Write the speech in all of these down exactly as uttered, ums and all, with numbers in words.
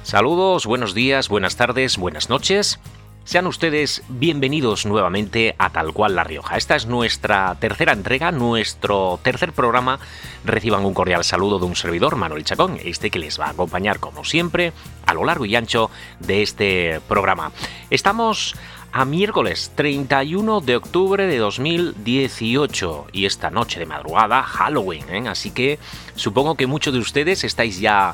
Saludos, buenos días, buenas tardes, buenas noches. Sean ustedes bienvenidos nuevamente a Tal Cual La Rioja. Esta es nuestra tercera entrega, nuestro tercer programa. Reciban un cordial saludo de un servidor, Manuel Chacón, este que les va a acompañar, como siempre, a lo largo y ancho de este programa. Estamos a miércoles treinta y uno de octubre de dos mil dieciocho y esta noche de madrugada, Halloween, ¿eh? Así que supongo que muchos de ustedes estáis ya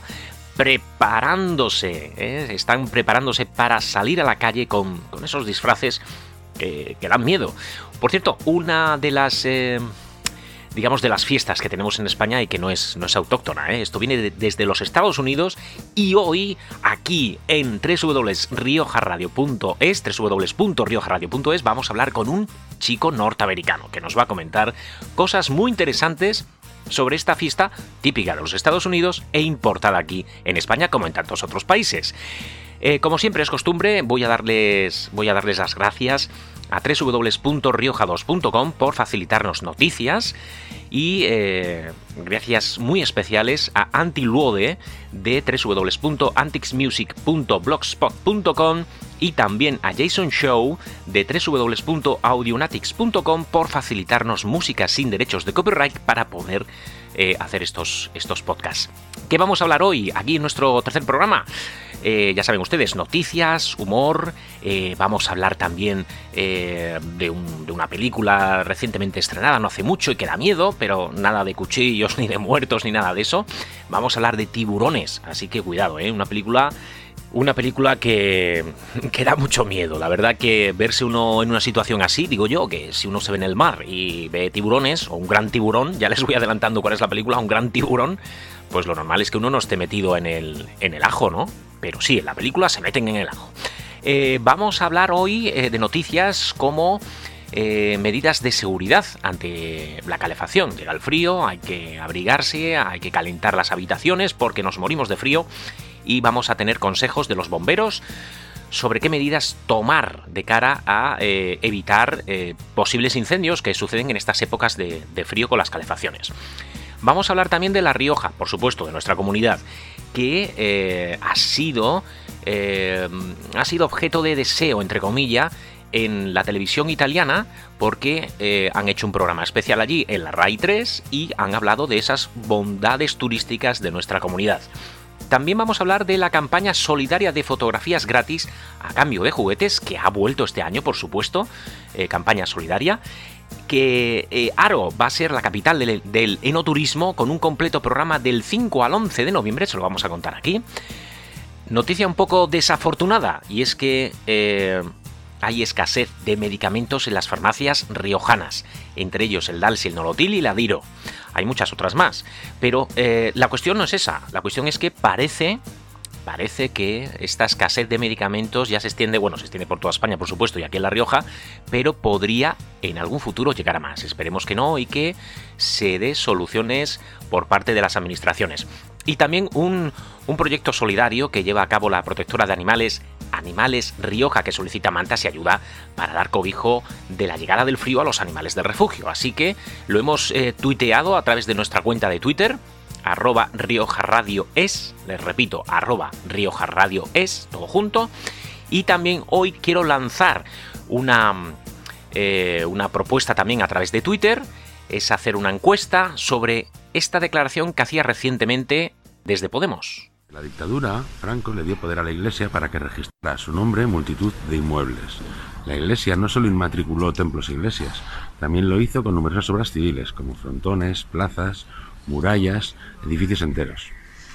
preparándose, ¿eh? Están preparándose para salir a la calle con, con esos disfraces que, que dan miedo. Por cierto, una de las, eh, digamos, de las fiestas que tenemos en España y que no es, no es autóctona, ¿eh? Esto viene de, desde los Estados Unidos y hoy aquí en doble u doble u doble u punto rioja radio punto es, doble u doble u doble u punto rioja radio punto es, vamos a hablar con un chico norteamericano que nos va a comentar cosas muy interesantes sobre esta fiesta típica de los Estados Unidos e importada aquí en España como en tantos otros países. Eh, como siempre es costumbre, voy a darles, voy a darles las gracias a doble u doble u doble u punto rioja dos punto com por facilitarnos noticias y eh, gracias muy especiales a Antiluode de doble u doble u doble u punto antix music punto blogspot punto com y también a Jason Show de doble u doble u doble u punto audionatics punto com por facilitarnos música sin derechos de copyright para poder eh, hacer estos, estos podcasts. ¿Qué vamos a hablar hoy aquí en nuestro tercer programa? Eh, ya saben ustedes, noticias, humor, eh, vamos a hablar también eh, de, un, de una película recientemente estrenada, no hace mucho y que da miedo, pero nada de cuchillos, ni de muertos, ni nada de eso. Vamos a hablar de tiburones, así que cuidado, ¿eh? Una película... Una película que, que da mucho miedo. La verdad que verse uno en una situación así, digo yo, que si uno se ve en el mar y ve tiburones, o un gran tiburón, ya les voy adelantando cuál es la película, un gran tiburón, pues lo normal es que uno no esté metido en el, en el ajo, ¿no? Pero sí, en la película se meten en el ajo. Eh, vamos a hablar hoy eh, de noticias como eh, medidas de seguridad ante la calefacción. Llega el frío, hay que abrigarse, hay que calentar las habitaciones porque nos morimos de frío. Y vamos a tener consejos de los bomberos sobre qué medidas tomar de cara a eh, evitar eh, posibles incendios que suceden en estas épocas de, de frío con las calefacciones. Vamos a hablar también de La Rioja, por supuesto, de nuestra comunidad, que eh, ha sido, eh, ha sido objeto de deseo, entre comillas, en la televisión italiana, porque eh, han hecho un programa especial allí en la RAI tres y han hablado de esas bondades turísticas de nuestra comunidad. También vamos a hablar de la campaña solidaria de fotografías gratis a cambio de juguetes, que ha vuelto este año, por supuesto, eh, campaña solidaria, que eh, Aro va a ser la capital del, del enoturismo con un completo programa del cinco al once de noviembre, se lo vamos a contar aquí. Noticia un poco desafortunada, y es que eh, hay escasez de medicamentos en las farmacias riojanas, entre ellos el Dalsil, Nolotil y la Diro. Hay muchas otras más, pero eh, la cuestión no es esa. La cuestión es que parece, parece que esta escasez de medicamentos ya se extiende, bueno, se extiende por toda España, por supuesto, y aquí en La Rioja, pero podría en algún futuro llegar a más. Esperemos que no y que se dé soluciones por parte de las administraciones. Y también un, un proyecto solidario que lleva a cabo la protectora de animales Animales Rioja, que solicita mantas y ayuda para dar cobijo de la llegada del frío a los animales de refugio. Así que lo hemos eh, tuiteado a través de nuestra cuenta de Twitter, arroba Rioja Radio es, les repito, arroba Rioja Radio es, todo junto. Y también hoy quiero lanzar una, eh, una propuesta también a través de Twitter, es hacer una encuesta sobre esta declaración que hacía recientemente desde Podemos. La dictadura, Franco le dio poder a la Iglesia para que registrara a su nombre multitud de inmuebles. La Iglesia no solo inmatriculó templos e iglesias, también lo hizo con numerosas obras civiles, como frontones, plazas, murallas, edificios enteros.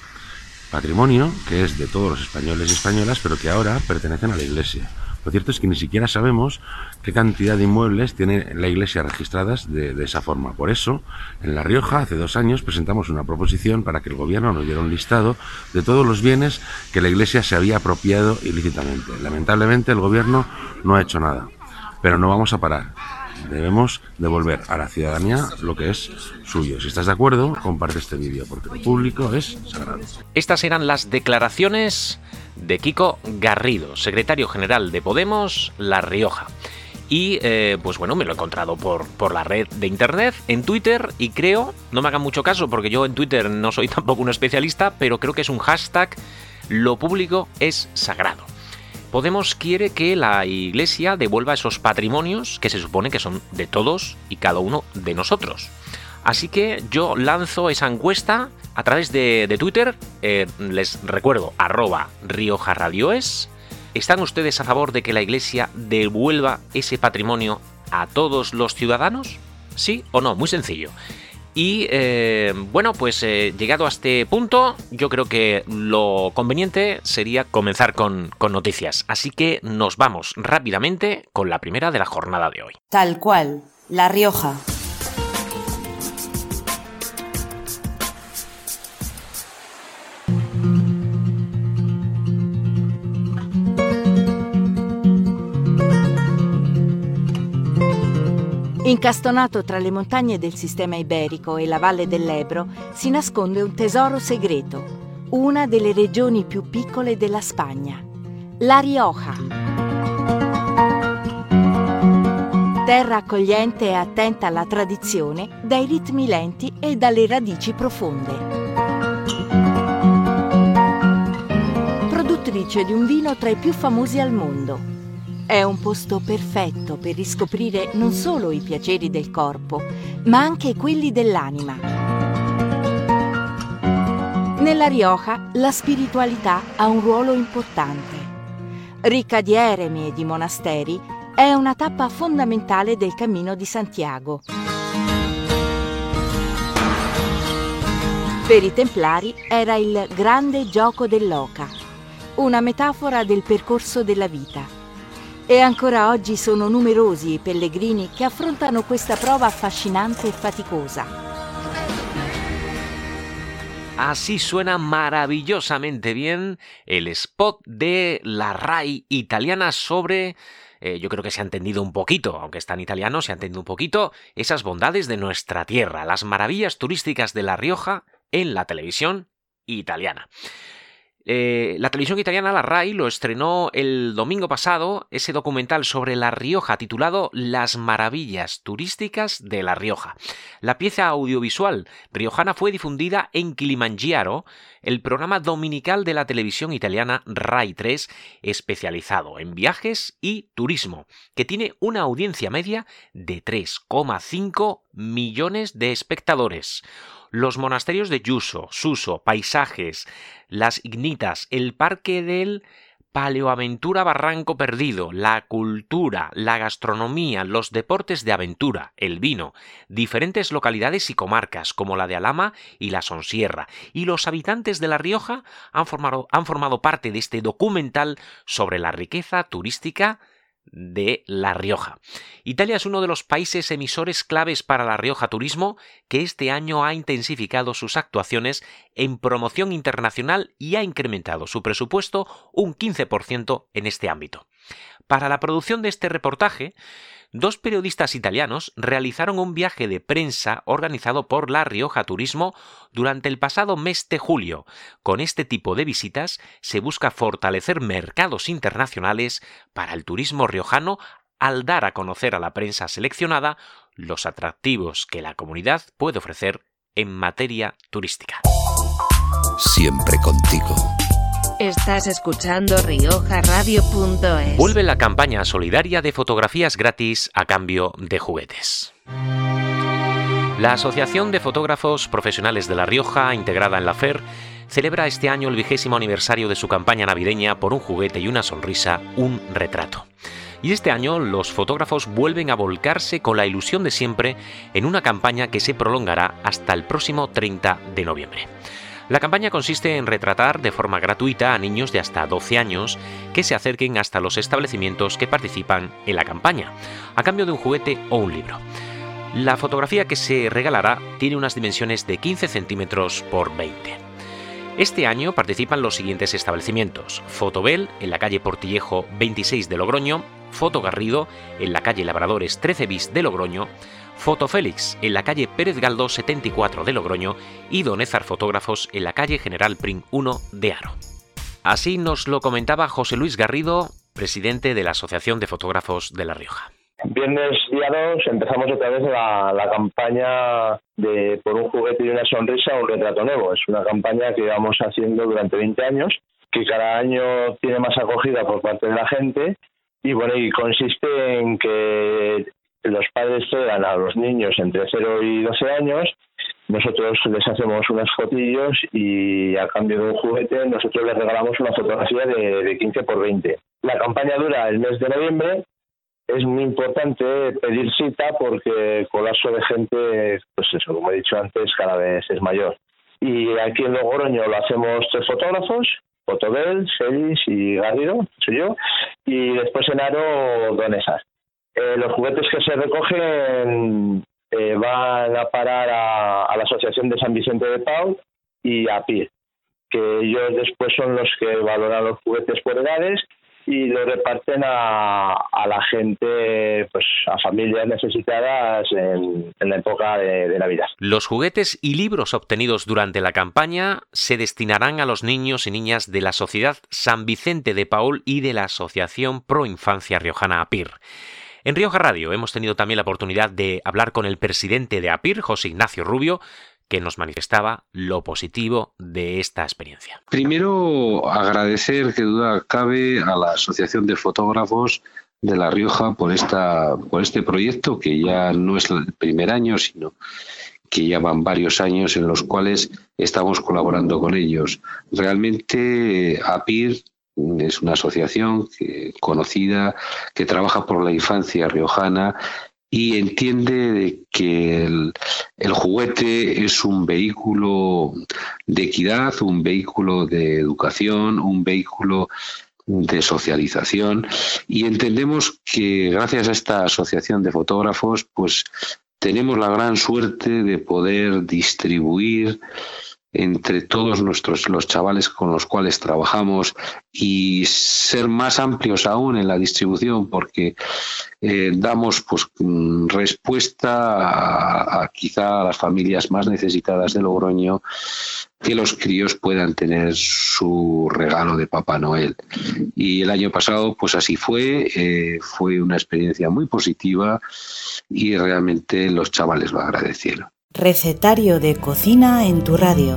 Patrimonio que es de todos los españoles y españolas, pero que ahora pertenecen a la Iglesia. Lo cierto es que ni siquiera sabemos qué cantidad de inmuebles tiene la Iglesia registradas de, de esa forma. Por eso, en La Rioja, hace dos años, presentamos una proposición para que el gobierno nos diera un listado de todos los bienes que la Iglesia se había apropiado ilícitamente. Lamentablemente, el gobierno no ha hecho nada, pero no vamos a parar. Debemos devolver a la ciudadanía lo que es suyo. Si estás de acuerdo, comparte este vídeo, porque lo público es sagrado. Estas eran las declaraciones de Kiko Garrido, secretario general de Podemos, La Rioja. Y eh, pues bueno, me lo he encontrado por, por la red de internet, en Twitter, y creo, no me hagan mucho caso porque yo en Twitter no soy tampoco un especialista, pero creo que es un hashtag Lo público es sagrado. Podemos quiere que la Iglesia devuelva esos patrimonios que se supone que son de todos y cada uno de nosotros. Así que yo lanzo esa encuesta a través de, de Twitter. Eh, les recuerdo, arroba Rioja Radio es. ¿Están ustedes a favor de que la Iglesia devuelva ese patrimonio a todos los ciudadanos? ¿Sí o no? Muy sencillo. Y eh, bueno, pues eh, llegado a este punto, yo creo que lo conveniente sería comenzar con, con noticias. Así que nos vamos rápidamente con la primera de la jornada de hoy. Tal cual, La Rioja. Incastonato tra le montagne del sistema iberico e la valle dell'Ebro si nasconde un tesoro segreto, una delle regioni più piccole della Spagna, La Rioja. Terra accogliente e attenta alla tradizione, dai ritmi lenti e dalle radici profonde. Produttrice di un vino tra i più famosi al mondo. È un posto perfetto per riscoprire non solo i piaceri del corpo, ma anche quelli dell'anima. Nella Rioja la spiritualità ha un ruolo importante. Ricca di eremi e di monasteri, è una tappa fondamentale del Cammino di Santiago. Per i Templari era il grande gioco dell'oca, una metafora del percorso della vita. E ancora oggi sono numerosi i pellegrini che affrontano questa prova affascinante e faticosa. Así suena maravillosamente bien el spot de la RAI italiana sobre, eh, yo creo que se ha entendido un poquito, aunque está en italiano, se ha entendido un poquito, esas bondades de nuestra tierra, las maravillas turísticas de La Rioja en la televisión italiana. Eh, la televisión italiana, la RAI, lo estrenó el domingo pasado, ese documental sobre La Rioja titulado Las maravillas turísticas de La Rioja. La pieza audiovisual riojana fue difundida en Kilimangiaro, el programa dominical de la televisión italiana RAI tres, especializado en viajes y turismo, que tiene una audiencia media de tres coma cinco millones de espectadores. Los monasterios de Yuso, Suso, paisajes, las ignitas, el parque del Paleoaventura Barranco Perdido, la cultura, la gastronomía, los deportes de aventura, el vino, diferentes localidades y comarcas como la de Alhama y la Sonsierra, y los habitantes de La Rioja han formado, han formado parte de este documental sobre la riqueza turística de La Rioja. Italia es uno de los países emisores claves para La Rioja Turismo, que este año ha intensificado sus actuaciones en promoción internacional y ha incrementado su presupuesto un quince por ciento en este ámbito. Para la producción de este reportaje, dos periodistas italianos realizaron un viaje de prensa organizado por La Rioja Turismo durante el pasado mes de julio. Con este tipo de visitas se busca fortalecer mercados internacionales para el turismo riojano al dar a conocer a la prensa seleccionada los atractivos que la comunidad puede ofrecer en materia turística. Siempre contigo. Estás escuchando Rioja Radio punto es. Vuelve la campaña solidaria de fotografías gratis a cambio de juguetes. La Asociación de Fotógrafos Profesionales de La Rioja, integrada en la F E R, celebra este año el vigésimo aniversario de su campaña navideña por un juguete y una sonrisa, un retrato. Y este año los fotógrafos vuelven a volcarse con la ilusión de siempre en una campaña que se prolongará hasta el próximo treinta de noviembre. La campaña consiste en retratar de forma gratuita a niños de hasta doce años que se acerquen hasta los establecimientos que participan en la campaña, a cambio de un juguete o un libro. La fotografía que se regalará tiene unas dimensiones de quince centímetros por veinte. Este año participan los siguientes establecimientos: Fotobel, en la calle Portillejo veintiséis de Logroño; Foto Garrido, en la calle Labradores trece bis de Logroño; Fotofélix, en la calle Pérez Galdós setenta y cuatro de Logroño; y Donézar Fotógrafos, en la calle General Prim uno de Haro. Así nos lo comentaba José Luis Garrido, presidente de la Asociación de Fotógrafos de La Rioja. Viernes día dos empezamos otra vez la, la campaña de Por un juguete y una sonrisa, un retrato nuevo. Es una campaña que llevamos haciendo durante veinte años que cada año tiene más acogida por parte de la gente, y bueno, y consiste en que los padres traigan a los niños entre cero y doce años, nosotros les hacemos unas fotillos y a cambio de un juguete nosotros les regalamos una fotografía de, de quince por veinte. La campaña dura el mes de noviembre. Es muy importante pedir cita porque el colapso de gente, pues eso, como he dicho antes, cada vez es mayor. Y aquí en Logroño lo hacemos tres fotógrafos, Fotobel, Celis y Garrido, soy yo, y después en Aro, Donesas. Eh, los juguetes que se recogen eh, van a parar a, a la Asociación de San Vicente de Paul y a P I R, que ellos después son los que valoran los juguetes por edades y lo reparten a, a la gente, pues a familias necesitadas en, en la época de, de Navidad. Los juguetes y libros obtenidos durante la campaña se destinarán a los niños y niñas de la Sociedad San Vicente de Paul y de la Asociación Pro Infancia Riojana A P I R. En Rioja Radio hemos tenido también la oportunidad de hablar con el presidente de A P I R, José Ignacio Rubio, que nos manifestaba lo positivo de esta experiencia. Primero, agradecer, que duda cabe, a la Asociación de Fotógrafos de La Rioja por esta por este proyecto, que ya no es el primer año, sino que ya van varios años en los cuales estamos colaborando con ellos. Realmente A P I R es una asociación que, conocida, que trabaja por la infancia riojana y entiende de que el, el juguete es un vehículo de equidad, un vehículo de educación, un vehículo de socialización, y entendemos que gracias a esta asociación de fotógrafos pues tenemos la gran suerte de poder distribuir entre todos nuestros los chavales con los cuales trabajamos y ser más amplios aún en la distribución, porque eh, damos pues respuesta a, a quizá a las familias más necesitadas de Logroño, que los críos puedan tener su regalo de Papá Noel. Y el año pasado pues así fue, eh, fue una experiencia muy positiva y realmente los chavales lo agradecieron. Recetario de cocina en tu radio.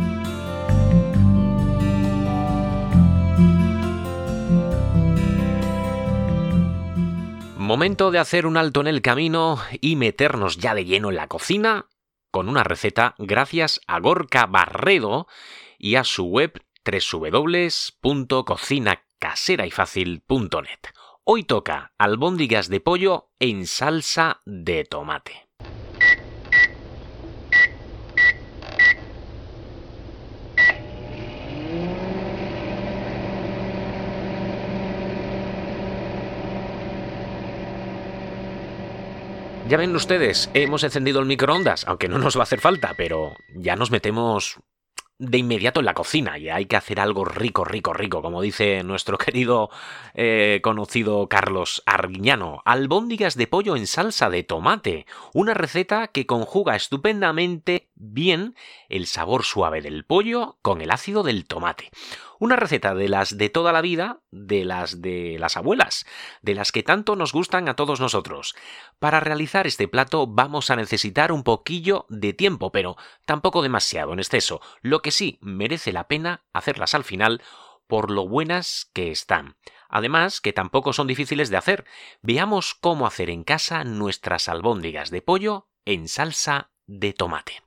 Momento de hacer un alto en el camino y meternos ya de lleno en la cocina con una receta gracias a Gorka Barredo y a su web doble u doble u doble u punto cocina casera y fácil punto net. Hoy toca albóndigas de pollo en salsa de tomate. Ya ven ustedes, hemos encendido el microondas, aunque no nos va a hacer falta, pero ya nos metemos de inmediato en la cocina y hay que hacer algo rico, rico, rico, como dice nuestro querido eh, conocido Carlos Arguiñano. Albóndigas de pollo en salsa de tomate, una receta que conjuga estupendamente bien el sabor suave del pollo con el ácido del tomate. Una receta de las de toda la vida, de las de las abuelas, de las que tanto nos gustan a todos nosotros. Para realizar este plato vamos a necesitar un poquillo de tiempo, pero tampoco demasiado en exceso. Lo que sí merece la pena hacerlas al final por lo buenas que están. Además, que tampoco son difíciles de hacer. Veamos cómo hacer en casa nuestras albóndigas de pollo en salsa de tomate.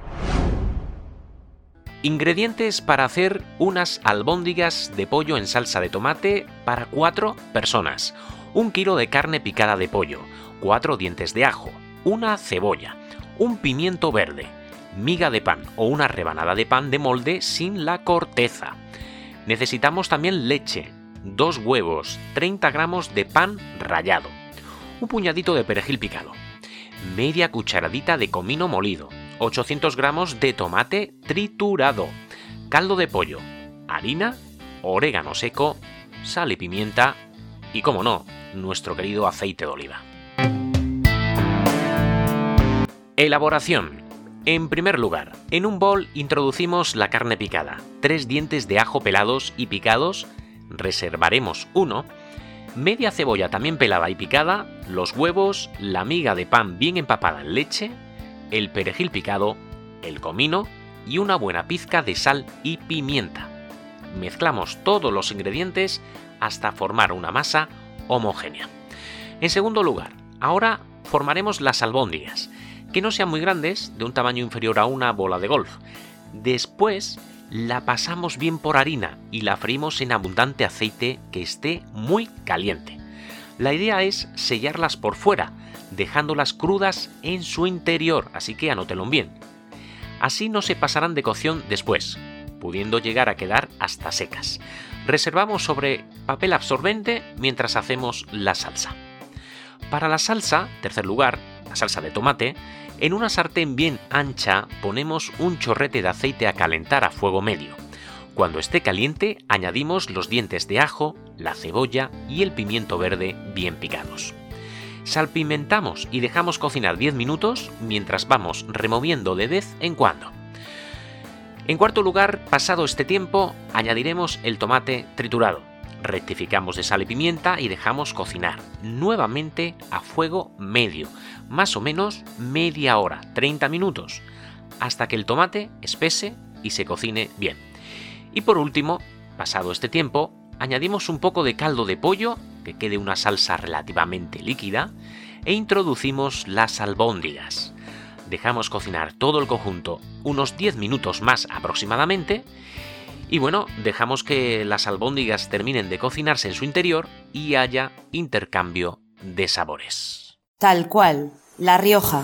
Ingredientes para hacer unas albóndigas de pollo en salsa de tomate para cuatro personas. Un kilo de carne picada de pollo, cuatro dientes de ajo, una cebolla, un pimiento verde, miga de pan o una rebanada de pan de molde sin la corteza. Necesitamos también leche, dos huevos, treinta gramos de pan rallado, un puñadito de perejil picado, media cucharadita de comino molido, ochocientos gramos de tomate triturado, caldo de pollo, harina, orégano seco, sal y pimienta y, como no, nuestro querido aceite de oliva. Elaboración. En primer lugar, en un bol introducimos la carne picada, tres dientes de ajo pelados y picados, reservaremos uno, media cebolla también pelada y picada, los huevos, la miga de pan bien empapada en leche, el perejil picado, el comino y una buena pizca de sal y pimienta. mezclamos todos los ingredientes hasta formar una masa homogénea. En segundo lugar, ahora formaremos las albóndigas, que no sean muy grandes, de un tamaño inferior a una bola de golf. Después la pasamos bien por harina y la freímos en abundante aceite que esté muy caliente. La idea es sellarlas por fuera, dejándolas crudas en su interior, así que anótenlo bien. Así no se pasarán de cocción después, pudiendo llegar a quedar hasta secas. Reservamos sobre papel absorbente mientras hacemos la salsa. Para la salsa, tercer lugar, la salsa de tomate, en una sartén bien ancha ponemos un chorrete de aceite a calentar a fuego medio. Cuando esté caliente, añadimos los dientes de ajo, la cebolla y el pimiento verde bien picados. Salpimentamos y dejamos cocinar diez minutos mientras vamos removiendo de vez en cuando. En cuarto lugar, pasado este tiempo, añadiremos el tomate triturado. Rectificamos de sal y pimienta y dejamos cocinar nuevamente a fuego medio, más o menos media hora, treinta minutos, hasta que el tomate espese y se cocine bien. Y por último, pasado este tiempo, añadimos un poco de caldo de pollo, que quede una salsa relativamente líquida, e introducimos las albóndigas. Dejamos cocinar todo el conjunto unos diez minutos más aproximadamente, y bueno, dejamos que las albóndigas terminen de cocinarse en su interior y haya intercambio de sabores. Tal cual, La Rioja.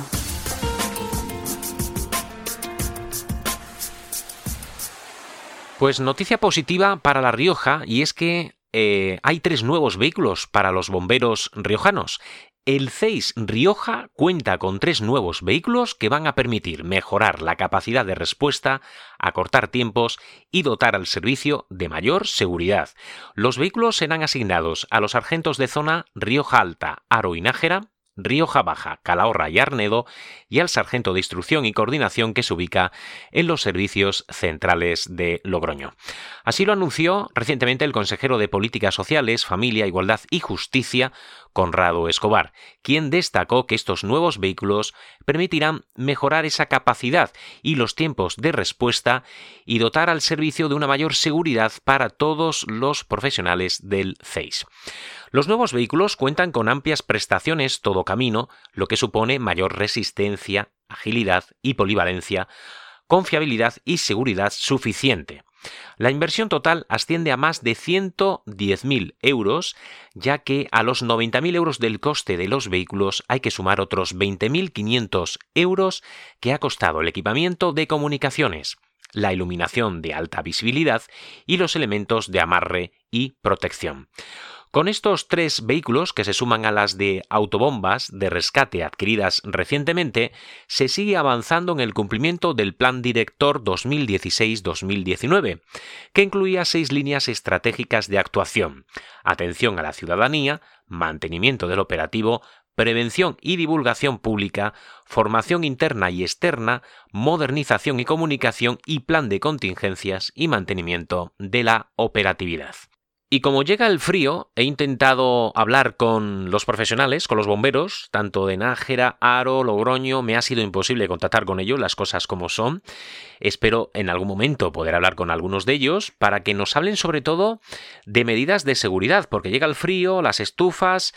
Pues noticia positiva para La Rioja, y es que eh, hay tres nuevos vehículos para los bomberos riojanos. El C E I S Rioja cuenta con tres nuevos vehículos que van a permitir mejorar la capacidad de respuesta, acortar tiempos y dotar al servicio de mayor seguridad. Los vehículos serán asignados a los sargentos de zona Rioja Alta, Haro y Nájera, Rioja Baja, Calahorra y Arnedo, y al sargento de instrucción y coordinación que se ubica en los servicios centrales de Logroño. Así lo anunció recientemente el consejero de Políticas Sociales, Familia, Igualdad y Justicia, Conrado Escobar, quien destacó que estos nuevos vehículos permitirán mejorar esa capacidad y los tiempos de respuesta y dotar al servicio de una mayor seguridad para todos los profesionales del C E I S. Los nuevos vehículos cuentan con amplias prestaciones todo camino, lo que supone mayor resistencia, agilidad y polivalencia, confiabilidad y seguridad suficiente. La inversión total asciende a más de ciento diez mil euros, ya que a los noventa mil euros del coste de los vehículos hay que sumar otros veinte mil quinientos euros que ha costado el equipamiento de comunicaciones, la iluminación de alta visibilidad y los elementos de amarre y protección. Con estos tres vehículos, que se suman a las de autobombas de rescate adquiridas recientemente, se sigue avanzando en el cumplimiento del Plan Director dos mil dieciséis dos mil diecinueve, que incluía seis líneas estratégicas de actuación: atención a la ciudadanía, mantenimiento del operativo, prevención y divulgación pública, formación interna y externa, modernización y comunicación y plan de contingencias y mantenimiento de la operatividad. Y como llega el frío, he intentado hablar con los profesionales, con los bomberos, tanto de Nájera, Haro, Logroño. Me ha sido imposible contactar con ellos, las cosas como son. Espero en algún momento poder hablar con algunos de ellos para que nos hablen sobre todo de medidas de seguridad, porque llega el frío, las estufas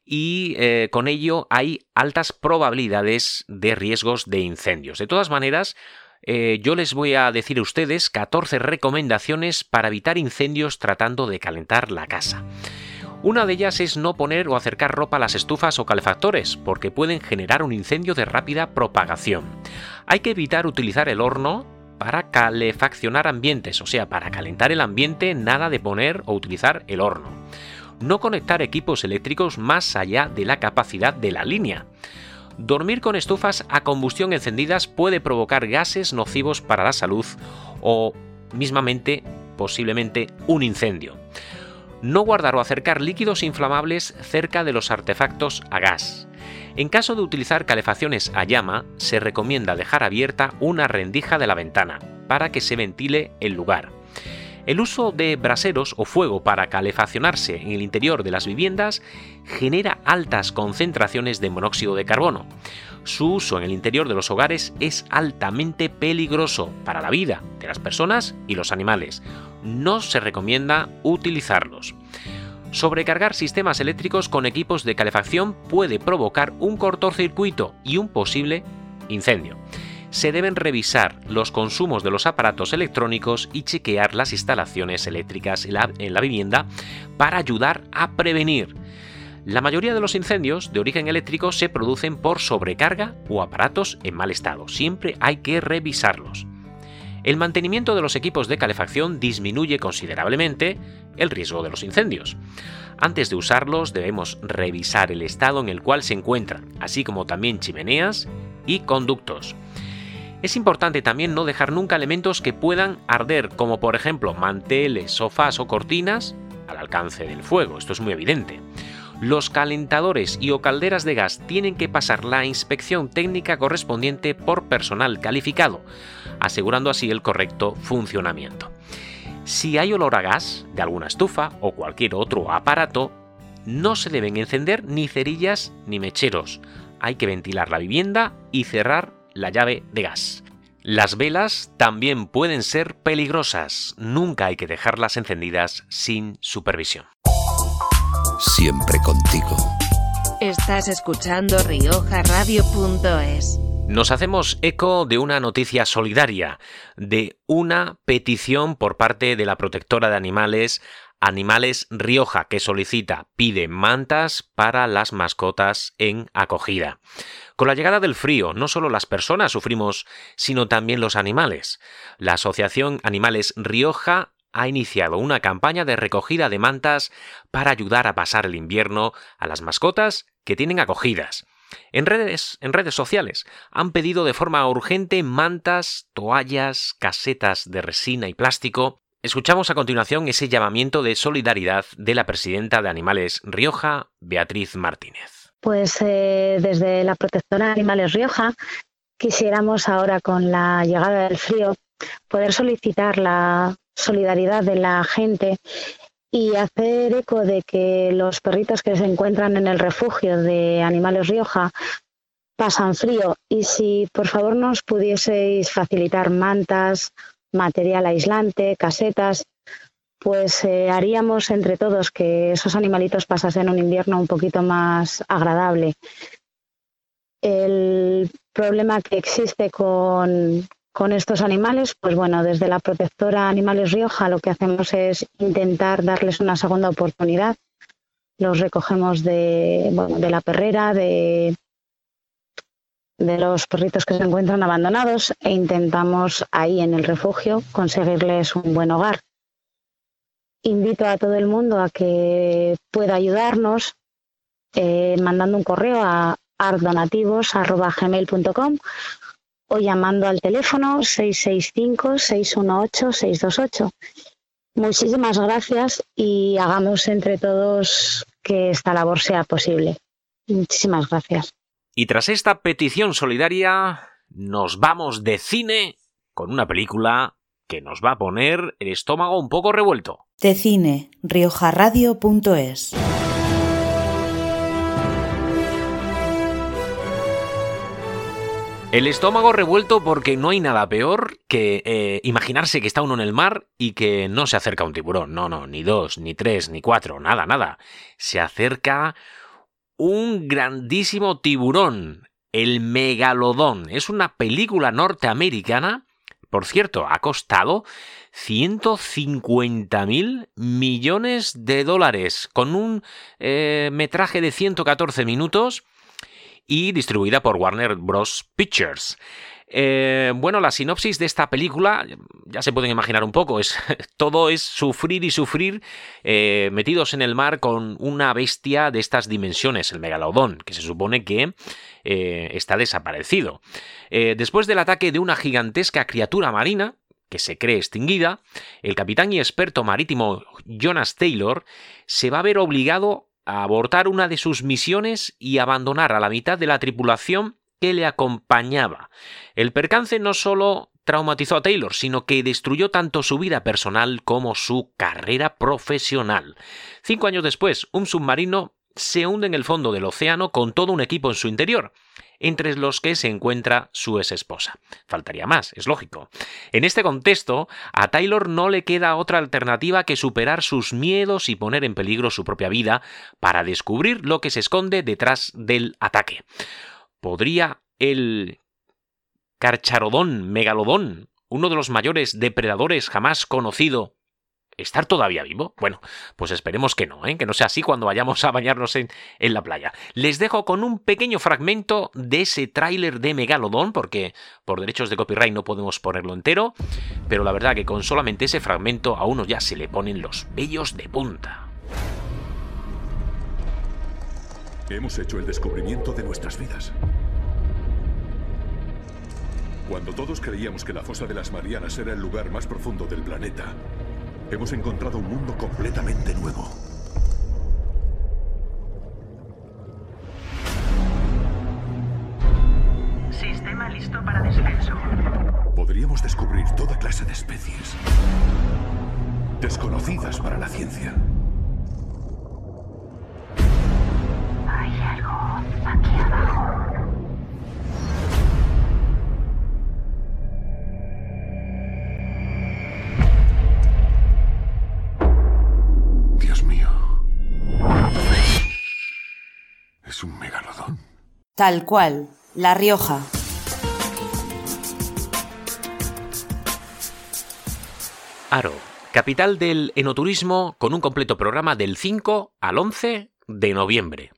y eh, con ello hay altas probabilidades de riesgos de incendios. De todas maneras, Eh, yo les voy a decir a ustedes catorce recomendaciones para evitar incendios tratando de calentar la casa. Una de ellas es no poner o acercar ropa a las estufas o calefactores, porque pueden generar un incendio de rápida propagación. Hay que evitar utilizar el horno para calefaccionar ambientes, o sea, para calentar el ambiente, nada de poner o utilizar el horno. No conectar equipos eléctricos más allá de la capacidad de la línea. Dormir con estufas a combustión encendidas puede provocar gases nocivos para la salud o, mismamente, posiblemente un incendio. No guardar o acercar líquidos inflamables cerca de los artefactos a gas. En caso de utilizar calefacciones a llama, se recomienda dejar abierta una rendija de la ventana para que se ventile el lugar. El uso de braseros o fuego para calefaccionarse en el interior de las viviendas genera altas concentraciones de monóxido de carbono. Su uso en el interior de los hogares es altamente peligroso para la vida de las personas y los animales. No se recomienda utilizarlos. Sobrecargar sistemas eléctricos con equipos de calefacción puede provocar un cortocircuito y un posible incendio. Se deben revisar los consumos de los aparatos electrónicos y chequear las instalaciones eléctricas en la, en la vivienda para ayudar a prevenir. La mayoría de los incendios de origen eléctrico se producen por sobrecarga o aparatos en mal estado. Siempre hay que revisarlos. El mantenimiento de los equipos de calefacción disminuye considerablemente el riesgo de los incendios. Antes de usarlos debemos revisar el estado en el cual se encuentran, así como también chimeneas y conductos. Es importante también no dejar nunca elementos que puedan arder, como por ejemplo manteles, sofás o cortinas, al alcance del fuego. Esto es muy evidente. Los calentadores y o calderas de gas tienen que pasar la inspección técnica correspondiente por personal calificado, asegurando así el correcto funcionamiento. Si hay olor a gas de alguna estufa o cualquier otro aparato, no se deben encender ni cerillas ni mecheros. Hay que ventilar la vivienda y cerrar la llave de gas. Las velas también pueden ser peligrosas. Nunca hay que dejarlas encendidas sin supervisión. Siempre contigo. Estás escuchando Rioja Radio punto es. Nos hacemos eco de una noticia solidaria, de una petición por parte de la protectora de animales, Animales Rioja, que solicita, pide mantas para las mascotas en acogida. Con la llegada del frío, no solo las personas sufrimos, sino también los animales. La asociación Animales Rioja ha iniciado una campaña de recogida de mantas para ayudar a pasar el invierno a las mascotas que tienen acogidas. En redes, en redes sociales han pedido de forma urgente mantas, toallas, casetas de resina y plástico. Escuchamos a continuación ese llamamiento de solidaridad de la presidenta de Animales Rioja, Beatriz Martínez. Pues eh, desde la protectora de Animales Rioja quisiéramos ahora, con la llegada del frío, poder solicitar la solidaridad de la gente y hacer eco de que los perritos que se encuentran en el refugio de Animales Rioja pasan frío, y si por favor nos pudieseis facilitar mantas, material aislante, casetas, pues eh, haríamos entre todos que esos animalitos pasasen un invierno un poquito más agradable. El problema que existe con, con estos animales, pues bueno, desde la protectora Animales Rioja lo que hacemos es intentar darles una segunda oportunidad. Los recogemos de, bueno, de la perrera, de, de los perritos que se encuentran abandonados, e intentamos ahí en el refugio conseguirles un buen hogar. Invito a todo el mundo a que pueda ayudarnos eh, mandando un correo a ardonativos arroba gmail punto com o llamando al teléfono seis seis cinco, seis uno ocho, seis dos ocho. Muchísimas gracias y hagamos entre todos que esta labor sea posible. Muchísimas gracias. Y tras esta petición solidaria, nos vamos de cine con una película que nos va a poner el estómago un poco revuelto. De cine, rioja radio punto es. El estómago revuelto porque no hay nada peor que eh, imaginarse que está uno en el mar y que no se acerca un tiburón. No, no, ni dos, ni tres, ni cuatro, nada, nada. Se acerca un grandísimo tiburón, el megalodón. Es una película norteamericana. Por cierto, ha costado ciento cincuenta mil millones de dólares, con un eh, metraje de ciento catorce minutos y distribuida por Warner Bros. Pictures. Eh, bueno, la sinopsis de esta película, ya se pueden imaginar un poco, es, todo es sufrir y sufrir eh, metidos en el mar con una bestia de estas dimensiones, el megalodón, que se supone que eh, está desaparecido. Eh, después del ataque de una gigantesca criatura marina, que se cree extinguida, el capitán y experto marítimo Jonas Taylor se va a ver obligado a abortar una de sus misiones y abandonar a la mitad de la tripulación que le acompañaba. El percance no solo traumatizó a Taylor, sino que destruyó tanto su vida personal como su carrera profesional. Cinco años después, un submarino se hunde en el fondo del océano con todo un equipo en su interior, entre los que se encuentra su exesposa. Faltaría más, es lógico. En este contexto, a Taylor no le queda otra alternativa que superar sus miedos y poner en peligro su propia vida para descubrir lo que se esconde detrás del ataque. ¿Podría el Carcharodón megalodón, uno de los mayores depredadores jamás conocido, estar todavía vivo? Bueno, pues esperemos que no, ¿eh? Que no sea así cuando vayamos a bañarnos en, en la playa. Les dejo con un pequeño fragmento de ese tráiler de Megalodón, porque por derechos de copyright no podemos ponerlo entero, pero la verdad que con solamente ese fragmento a uno ya se le ponen los vellos de punta. Hemos hecho el descubrimiento de nuestras vidas. Cuando todos creíamos que la fosa de las Marianas era el lugar más profundo del planeta, hemos encontrado un mundo completamente nuevo. Sistema listo para descenso. Podríamos descubrir toda clase de especies desconocidas para la ciencia. Hay algo aquí abajo. Dios mío. Es un megalodón. Tal cual, La Rioja. Haro, capital del enoturismo, con un completo programa del cinco al once de noviembre.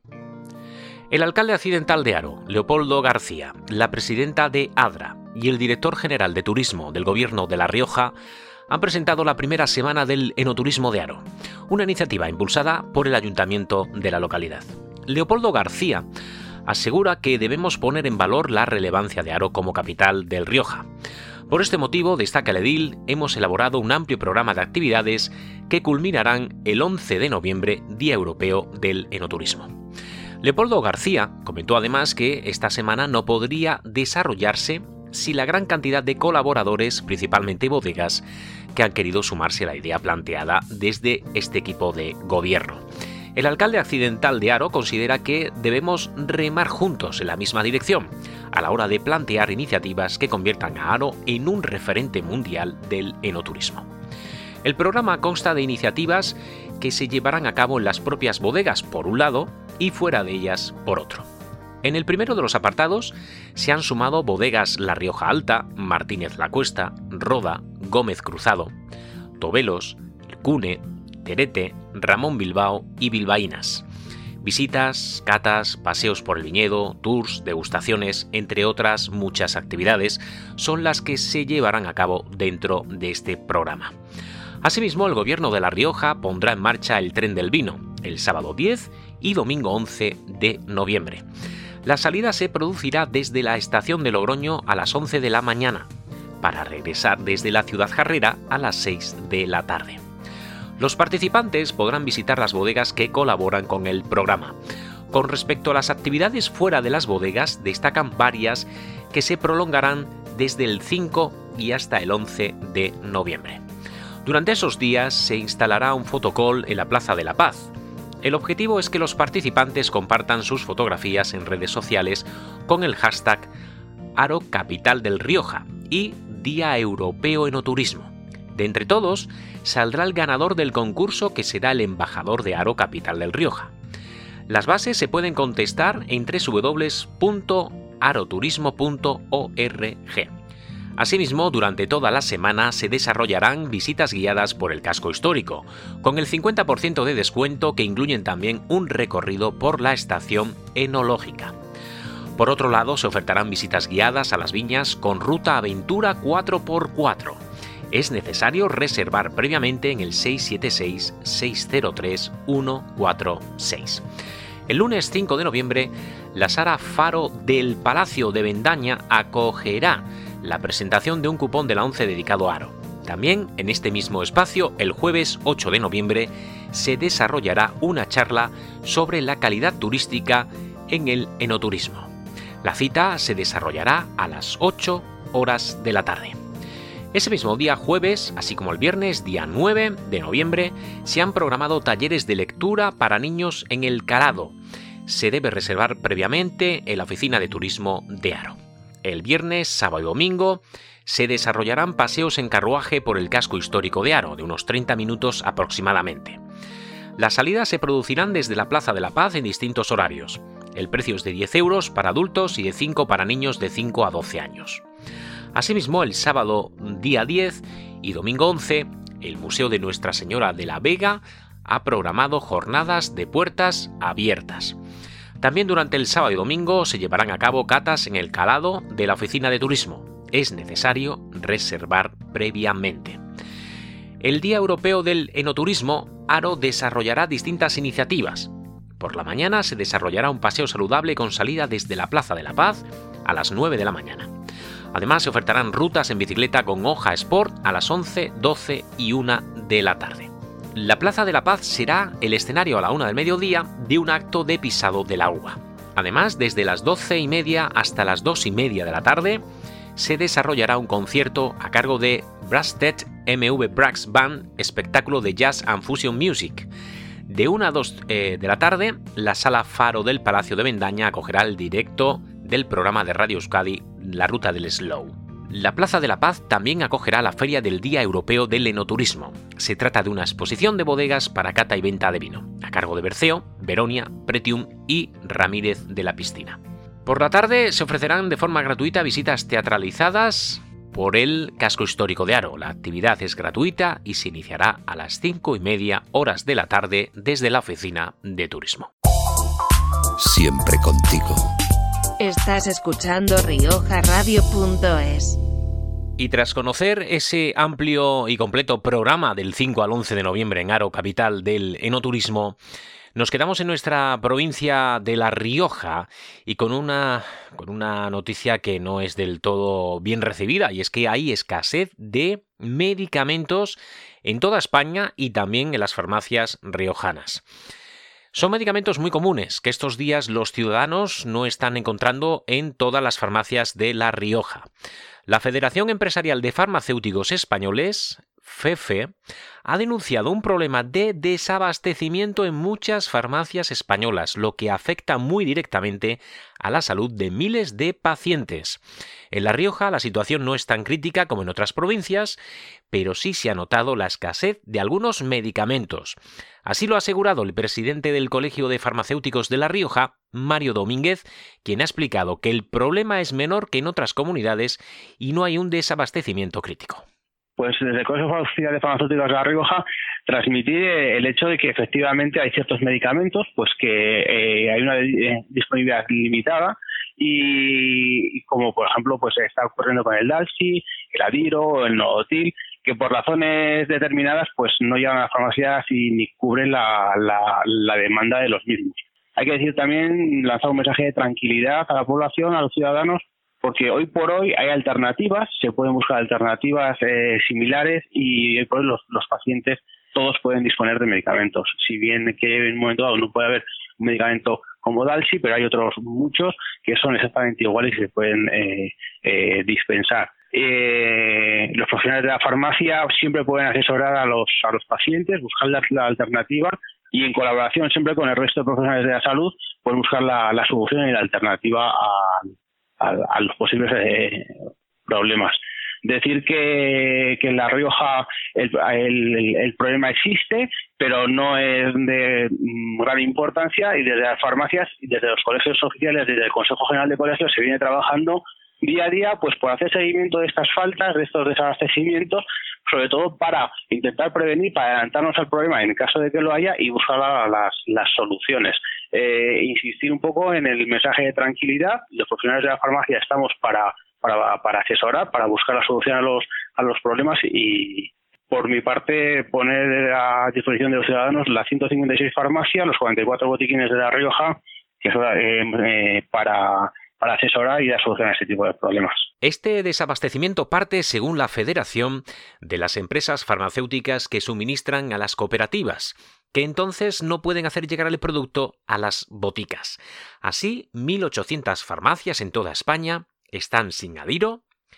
El alcalde accidental de Haro, Leopoldo García, la presidenta de ADRA y el director general de turismo del gobierno de La Rioja han presentado la primera semana del enoturismo de Haro, una iniciativa impulsada por el ayuntamiento de la localidad. Leopoldo García asegura que debemos poner en valor la relevancia de Haro como capital del Rioja. Por este motivo, destaca el edil, hemos elaborado un amplio programa de actividades que culminarán el once de noviembre, Día Europeo del Enoturismo. Leopoldo García comentó además que esta semana no podría desarrollarse si la gran cantidad de colaboradores, principalmente bodegas, que han querido sumarse a la idea planteada desde este equipo de gobierno. El alcalde accidental de Haro considera que debemos remar juntos en la misma dirección a la hora de plantear iniciativas que conviertan a Haro en un referente mundial del enoturismo. El programa consta de iniciativas que se llevarán a cabo en las propias bodegas, por un lado, y fuera de ellas, por otro. En el primero de los apartados se han sumado bodegas La Rioja Alta, Martínez La Cuesta, Roda, Gómez Cruzado, Tobelos, Cune, Terete, Ramón Bilbao y Bilbaínas. Visitas, catas, paseos por el viñedo, tours, degustaciones, entre otras muchas actividades, son las que se llevarán a cabo dentro de este programa. Asimismo, el gobierno de La Rioja pondrá en marcha el Tren del Vino, el sábado diez y domingo once de noviembre. La salida se producirá desde la estación de Logroño a las once de la mañana, para regresar desde la ciudad jarrera a las seis de la tarde. Los participantes podrán visitar las bodegas que colaboran con el programa. Con respecto a las actividades fuera de las bodegas, destacan varias que se prolongarán desde el cinco y hasta el once de noviembre. Durante esos días se instalará un fotocall en la Plaza de la Paz. El objetivo es que los participantes compartan sus fotografías en redes sociales con el hashtag Haro Capital del Rioja y Día Europeo Enoturismo. De entre todos, saldrá el ganador del concurso, que será el embajador de Haro Capital del Rioja. Las bases se pueden contestar en doble u doble u doble u punto aroturismo punto org. Asimismo, durante toda la semana se desarrollarán visitas guiadas por el casco histórico, con el cincuenta por ciento de descuento, que incluyen también un recorrido por la estación enológica. Por otro lado, se ofertarán visitas guiadas a las viñas con ruta aventura cuatro por cuatro. Es necesario reservar previamente en el seis siete seis, seis cero tres, uno cuatro seis. El lunes cinco de noviembre, la Sala Faro del Palacio de Bendaña acogerá la presentación de un cupón de la ONCE dedicado a Haro. También en este mismo espacio, el jueves ocho de noviembre, se desarrollará una charla sobre la calidad turística en el enoturismo. La cita se desarrollará a las ocho horas de la tarde. Ese mismo día jueves, así como el viernes, día nueve de noviembre, se han programado talleres de lectura para niños en El Calado. Se debe reservar previamente en la oficina de turismo de Haro. El viernes, sábado y domingo se desarrollarán paseos en carruaje por el casco histórico de Haro, de unos treinta minutos aproximadamente. Las salidas se producirán desde la Plaza de la Paz en distintos horarios. El precio es de diez euros para adultos y de cinco para niños de cinco a doce años. Asimismo, el sábado día diez y domingo once, el Museo de Nuestra Señora de la Vega ha programado jornadas de puertas abiertas. También durante el sábado y domingo se llevarán a cabo catas en El Calado de la Oficina de Turismo. Es necesario reservar previamente. El Día Europeo del Enoturismo, Haro desarrollará distintas iniciativas. Por la mañana se desarrollará un paseo saludable con salida desde la Plaza de la Paz a las nueve de la mañana. Además, se ofertarán rutas en bicicleta con hoja Sport a las once, doce y una de la tarde. La Plaza de la Paz será el escenario a la una del mediodía de un acto de pisado del agua. Además, desde las doce y media hasta las dos y media de la tarde, se desarrollará un concierto a cargo de Brasted M V Brax Band, espectáculo de Jazz and Fusion Music. De una a dos eh, de la tarde, la Sala Faro del Palacio de Bendaña acogerá el directo del programa de Radio Euskadi La Ruta del Slow. La Plaza de la Paz también acogerá la Feria del Día Europeo del Enoturismo. Se trata de una exposición de bodegas para cata y venta de vino, a cargo de Berceo, Veronia, Pretium y Ramírez de la Piscina. Por la tarde se ofrecerán de forma gratuita visitas teatralizadas por el casco histórico de Haro. La actividad es gratuita y se iniciará a las cinco y media horas de la tarde desde la oficina de turismo. Siempre contigo. Estás escuchando Rioja Radio punto es. Y tras conocer ese amplio y completo programa del cinco al once de noviembre en Haro, capital del enoturismo, nos quedamos en nuestra provincia de La Rioja y con una, con una noticia que no es del todo bien recibida, y es que hay escasez de medicamentos en toda España y también en las farmacias riojanas. Son medicamentos muy comunes que estos días los ciudadanos no están encontrando en todas las farmacias de La Rioja. La Federación Empresarial de Farmacéuticos Españoles, FEFE, ha denunciado un problema de desabastecimiento en muchas farmacias españolas, lo que afecta muy directamente a la salud de miles de pacientes. En La Rioja la situación no es tan crítica como en otras provincias, pero sí se ha notado la escasez de algunos medicamentos. Así lo ha asegurado el presidente del Colegio de Farmacéuticos de La Rioja, Mario Domínguez, quien ha explicado que el problema es menor que en otras comunidades y no hay un desabastecimiento crítico. Pues desde el Colegio de Farmacéuticos de La Rioja transmitir el hecho de que efectivamente hay ciertos medicamentos pues que eh, hay una disponibilidad limitada y como por ejemplo pues está ocurriendo con el Dalsi, el Adiro, el Nodotil, que por razones determinadas pues no llegan a las farmacias y ni cubren la, la, la demanda de los mismos. Hay que decir también, lanzar un mensaje de tranquilidad a la población, a los ciudadanos, porque hoy por hoy hay alternativas, se pueden buscar alternativas eh, similares y hoy por hoy los, los pacientes todos pueden disponer de medicamentos. Si bien que en un momento dado no puede haber un medicamento como Dalsi, pero hay otros muchos que son exactamente iguales y se pueden eh, eh, dispensar. Eh, los profesionales de la farmacia siempre pueden asesorar a los, a los pacientes, buscar la, la alternativa y en colaboración siempre con el resto de profesionales de la salud pueden buscar la, la solución y la alternativa a A, a los posibles eh, problemas. Decir que, que en La Rioja el, el, el problema existe, pero no es de gran importancia y desde las farmacias y desde los colegios oficiales, desde el Consejo General de Colegios se viene trabajando día a día pues por hacer seguimiento de estas faltas, de estos desabastecimientos, sobre todo para intentar prevenir, para adelantarnos al problema en el caso de que lo haya y buscar las, las soluciones. Eh, insistir un poco en el mensaje de tranquilidad. Los profesionales de la farmacia estamos para, para, para asesorar, para buscar la solución a los, a los problemas y, por mi parte, poner a disposición de los ciudadanos las ciento cincuenta y seis farmacias, los cuarenta y cuatro botiquines de La Rioja, que es eh, eh, para... para asesorar y dar solución a ese tipo de problemas. Este desabastecimiento parte, según la Federación, de las empresas farmacéuticas que suministran a las cooperativas, que entonces no pueden hacer llegar el producto a las boticas. Así, mil ochocientas farmacias en toda España están sin Adiro,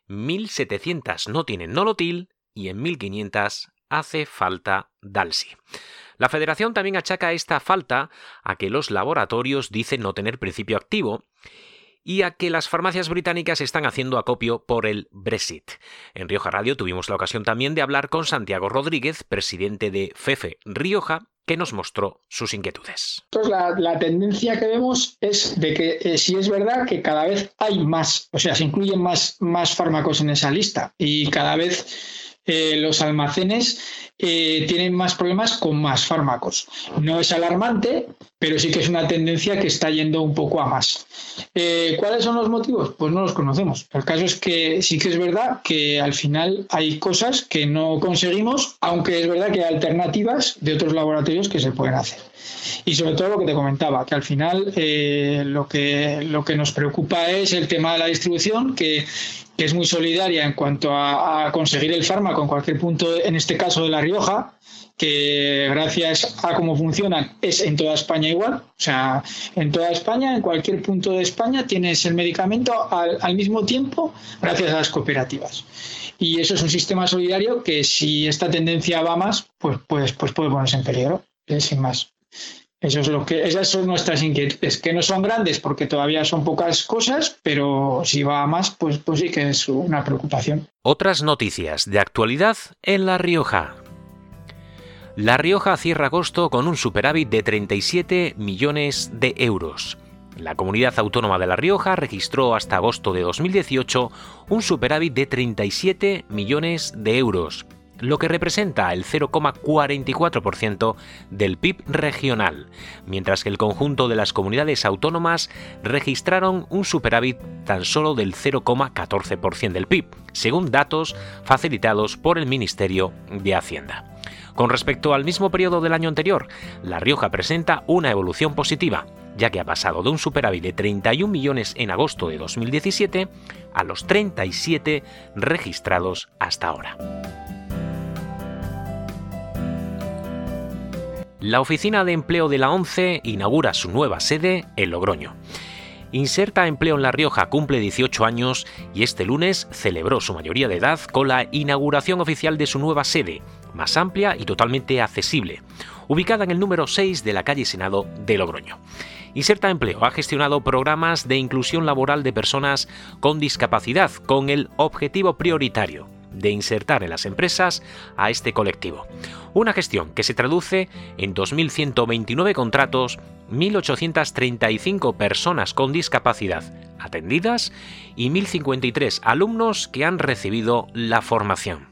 mil setecientos no tienen nolotil y en mil quinientos hace falta Dalsy. La Federación también achaca esta falta a que los laboratorios dicen no tener principio activo y a que las farmacias británicas están haciendo acopio por el Brexit. En Rioja Radio tuvimos la ocasión también de hablar con Santiago Rodríguez, presidente de FEFE Rioja, que nos mostró sus inquietudes. Entonces, la, la tendencia que vemos es de que eh, sí es verdad que cada vez hay más, o sea, se incluyen más, más fármacos en esa lista y cada vez eh, los almacenes eh, tienen más problemas con más fármacos. No es alarmante, pero sí que es una tendencia que está yendo un poco a más. Eh, ¿Cuáles son los motivos? Pues no los conocemos. El caso es que sí que es verdad que al final hay cosas que no conseguimos, aunque es verdad que hay alternativas de otros laboratorios que se pueden hacer. Y sobre todo lo que te comentaba, que al final eh, lo que, lo que nos preocupa es el tema de la distribución, que, que es muy solidaria en cuanto a, a conseguir el fármaco en cualquier punto, en este caso de La Rioja, que gracias a cómo funcionan es en toda España igual. O sea, en toda España, en cualquier punto de España tienes el medicamento al, al mismo tiempo gracias a las cooperativas. Y eso es un sistema solidario que si esta tendencia va más, pues, pues, pues puede ponerse en peligro, eh, sin más. Eso es lo que, esas son nuestras inquietudes, que no son grandes porque todavía son pocas cosas, pero si va a más, pues, pues sí que es una preocupación. Otras noticias de actualidad en La Rioja. La Rioja cierra agosto con un superávit de treinta y siete millones de euros. La comunidad autónoma de La Rioja registró hasta agosto de dos mil dieciocho un superávit de treinta y siete millones de euros, lo que representa el cero coma cuarenta y cuatro por ciento del P I B regional, mientras que el conjunto de las comunidades autónomas registraron un superávit tan solo del cero coma catorce por ciento del P I B, según datos facilitados por el Ministerio de Hacienda. Con respecto al mismo periodo del año anterior, La Rioja presenta una evolución positiva, ya que ha pasado de un superávit de treinta y un millones en agosto de dos mil diecisiete a los treinta y siete registrados hasta ahora. La Oficina de Empleo de la ONCE inaugura su nueva sede en Logroño. Inserta Empleo en La Rioja cumple dieciocho años y este lunes celebró su mayoría de edad con la inauguración oficial de su nueva sede, más amplia y totalmente accesible, ubicada en el número seis de la calle Senado de Logroño. Inserta Empleo ha gestionado programas de inclusión laboral de personas con discapacidad con el objetivo prioritario de insertar en las empresas a este colectivo. Una gestión que se traduce en dos mil ciento veintinueve contratos, mil ochocientas treinta y cinco personas con discapacidad atendidas y mil cincuenta y tres alumnos que han recibido la formación.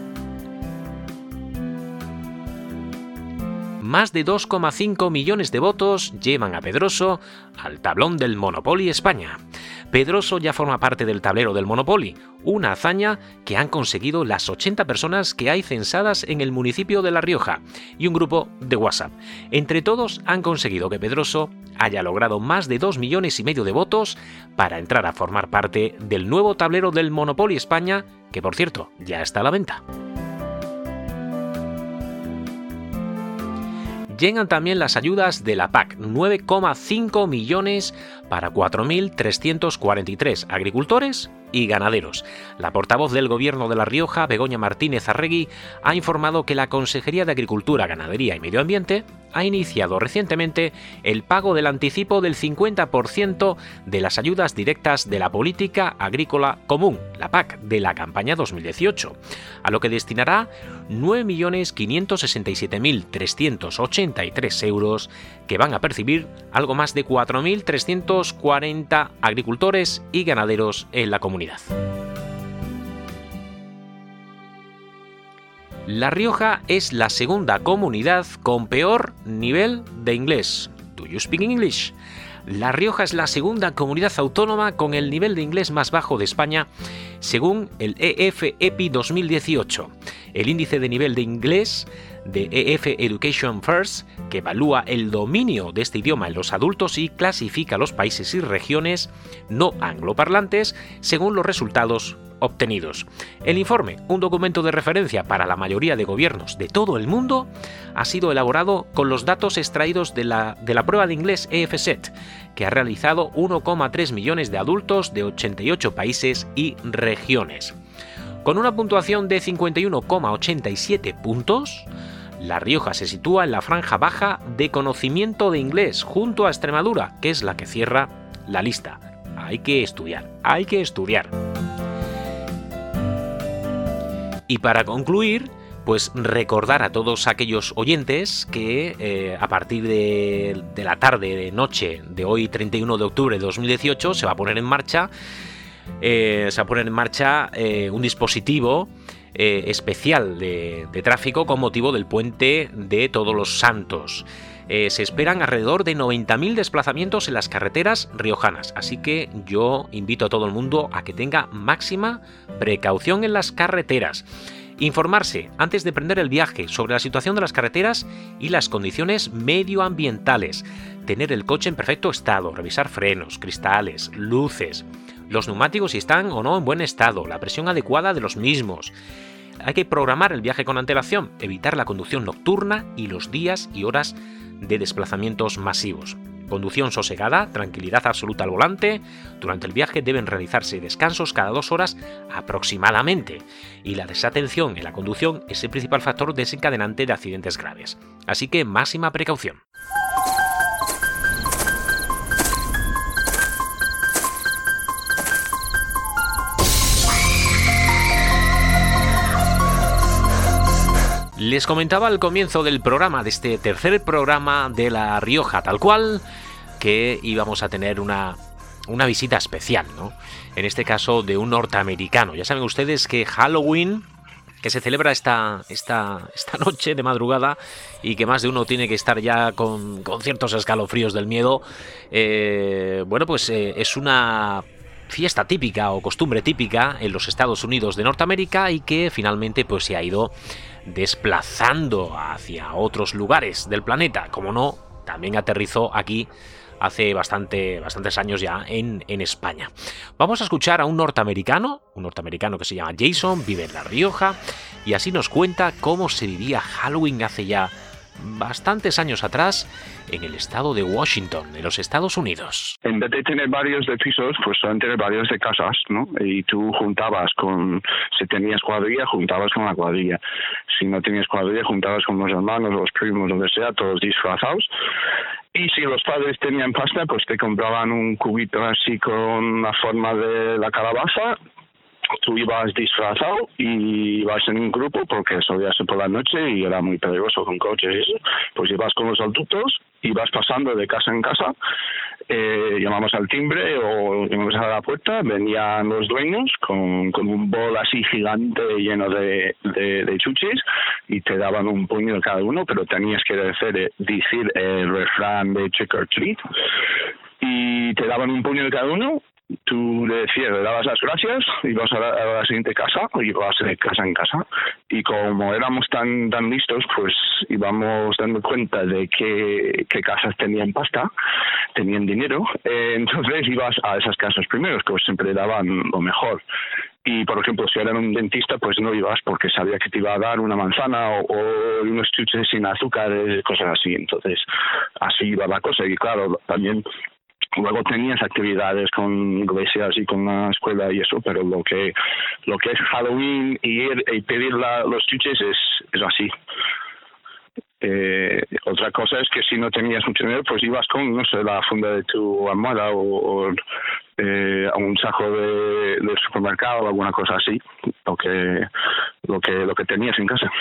Más de dos coma cinco millones de votos llevan a Pedroso al tablón del Monopoly España. Pedroso ya forma parte del tablero del Monopoly, una hazaña que han conseguido las ochenta personas que hay censadas en el municipio de La Rioja y un grupo de WhatsApp. Entre todos han conseguido que Pedroso haya logrado más de dos millones y medio de votos para entrar a formar parte del nuevo tablero del Monopoly España, que por cierto ya está a la venta. Llegan también las ayudas de la P A C, nueve coma cinco millones para cuatro mil trescientos cuarenta y tres agricultores y ganaderos. La portavoz del Gobierno de La Rioja, Begoña Martínez Arregui, ha informado que la Consejería de Agricultura, Ganadería y Medio Ambiente ha iniciado recientemente el pago del anticipo del cincuenta por ciento de las ayudas directas de la Política Agrícola Común, la P A C, de la campaña dos mil dieciocho, a lo que destinará nueve millones quinientos sesenta y siete mil trescientos ochenta y tres euros que van a percibir algo más de cuatro mil trescientos cuarenta agricultores y ganaderos en la comunidad. La Rioja es la segunda comunidad con peor nivel de inglés. ¿Do you speak English? La Rioja es la segunda comunidad autónoma con el nivel de inglés más bajo de España, según el E F E P I dos mil dieciocho. El índice de nivel de inglés de E F Education First, que evalúa el dominio de este idioma en los adultos y clasifica los países y regiones no angloparlantes según los resultados obtenidos. El informe, un documento de referencia para la mayoría de gobiernos de todo el mundo, ha sido elaborado con los datos extraídos de la, de la prueba de inglés E F S E T, que ha realizado uno coma tres millones de adultos de ochenta y ocho países y regiones. Con una puntuación de cincuenta y uno coma ochenta y siete puntos, La Rioja se sitúa en la franja baja de conocimiento de inglés, junto a Extremadura, que es la que cierra la lista. Hay que estudiar, hay que estudiar. Y para concluir, pues recordar a todos aquellos oyentes que eh, a partir de, de la tarde, de noche de hoy, treinta y uno de octubre de dos mil dieciocho, se va a poner en marcha, eh, se va a poner en marcha eh, un dispositivo eh, especial de, de tráfico con motivo del puente de Todos los Santos. Eh, se esperan alrededor de noventa mil desplazamientos en las carreteras riojanas, así que yo invito a todo el mundo a que tenga máxima precaución en las carreteras. Informarse antes de emprender el viaje sobre la situación de las carreteras y las condiciones medioambientales. Tener el coche en perfecto estado, revisar frenos, cristales, luces, los neumáticos si están o no en buen estado, la presión adecuada de los mismos. Hay que programar el viaje con antelación, evitar la conducción nocturna y los días y horas de desplazamientos masivos. Conducción sosegada, tranquilidad absoluta al volante. Durante el viaje deben realizarse descansos cada dos horas aproximadamente. Y la desatención en la conducción es el principal factor desencadenante de accidentes graves. Así que máxima precaución. Les comentaba al comienzo del programa, de este tercer programa de La Rioja Tal Cual, que íbamos a tener una, una visita especial, ¿no? En este caso de un norteamericano. Ya saben ustedes que Halloween, que se celebra esta, esta, esta noche de madrugada y que más de uno tiene que estar ya con, con ciertos escalofríos del miedo, eh, bueno, pues eh, es una fiesta típica o costumbre típica en los Estados Unidos de Norteamérica y que finalmente pues se ha ido desplazando hacia otros lugares del planeta. Como no, también aterrizó aquí hace bastante, bastantes años ya en, en España. Vamos a escuchar a un norteamericano, un norteamericano que se llama Jason, vive en La Rioja, y así nos cuenta cómo se vivía Halloween hace ya bastantes años atrás en el estado de Washington, en los Estados Unidos. En vez de tener varios de pisos, pues suelen tener varios de casas, ¿no? Y tú juntabas con, si tenías cuadrilla, juntabas con la cuadrilla. Si no tenías cuadrilla, juntabas con los hermanos, los primos, lo que sea, todos disfrazados. Y si los padres tenían pasta, pues te compraban un cubito así con la forma de la calabaza. Tú ibas disfrazado y ibas en un grupo porque solía ser por la noche y era muy peligroso con coches y eso. Pues ibas con los adultos, ibas pasando de casa en casa, eh, llamamos al timbre o llamamos a la puerta, venían los dueños con, con un bol así gigante lleno de, de, de chuches y te daban un puño de cada uno, pero tenías que decir, decir el refrán de trick or treat y te daban un puño de cada uno. Tú le decías, le dabas las gracias, ibas a la, a la siguiente casa, ibas de casa en casa. Y como éramos tan tan listos, pues íbamos dando cuenta de que, que casas tenían pasta, tenían dinero. Eh, entonces ibas a esas casas primero, que siempre daban lo mejor. Y, por ejemplo, si eran un dentista, pues no ibas porque sabía que te iba a dar una manzana o, o unos chuches sin azúcar, cosas así. Entonces, así iba la cosa. Y claro, también luego tenías actividades con iglesias y con la escuela y eso, pero lo que lo que es Halloween y ir y pedir la, los chuches es, es así. Eh, otra cosa es que si no tenías mucho dinero, pues ibas con, no sé, la funda de tu almohada o, o eh, a un saco de, de supermercado o alguna cosa así, lo que lo que lo que tenías en casa.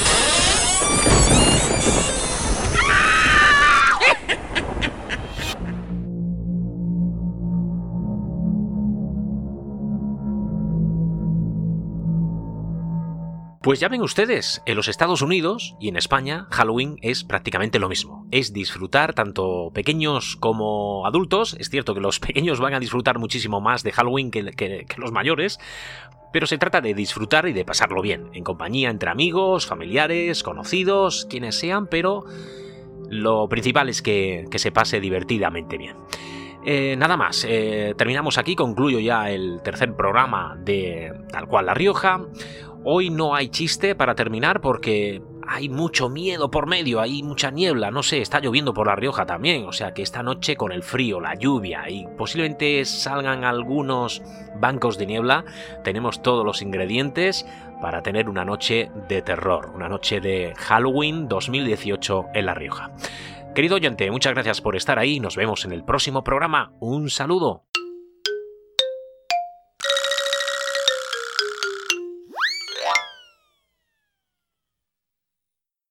Pues ya ven ustedes, en los Estados Unidos y en España, Halloween es prácticamente lo mismo. Es disfrutar tanto pequeños como adultos. Es cierto que los pequeños van a disfrutar muchísimo más de Halloween que, que, que los mayores, pero se trata de disfrutar y de pasarlo bien, en compañía entre amigos, familiares, conocidos, quienes sean, pero lo principal es que, que se pase divertidamente bien. Eh, nada más, eh, terminamos aquí, concluyo ya el tercer programa de Tal Cual La Rioja. Hoy no hay chiste para terminar porque hay mucho miedo por medio, hay mucha niebla, no sé, está lloviendo por La Rioja también, o sea que esta noche con el frío, la lluvia y posiblemente salgan algunos bancos de niebla, tenemos todos los ingredientes para tener una noche de terror, una noche de Halloween dos mil dieciocho en La Rioja. Querido oyente, muchas gracias por estar ahí, nos vemos en el próximo programa, un saludo.